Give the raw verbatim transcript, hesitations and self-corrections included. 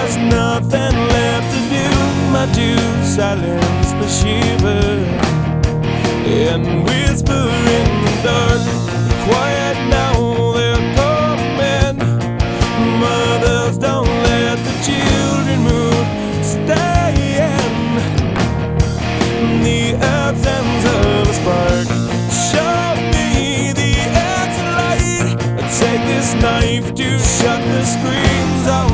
There's nothing left to do. My two silence the shiver and whisper in the dark. Quiet now, they're coming. Mothers, don't let the children move. Stay in the absence of a spark. Show me the exit light. Take this knife to shut the screams out.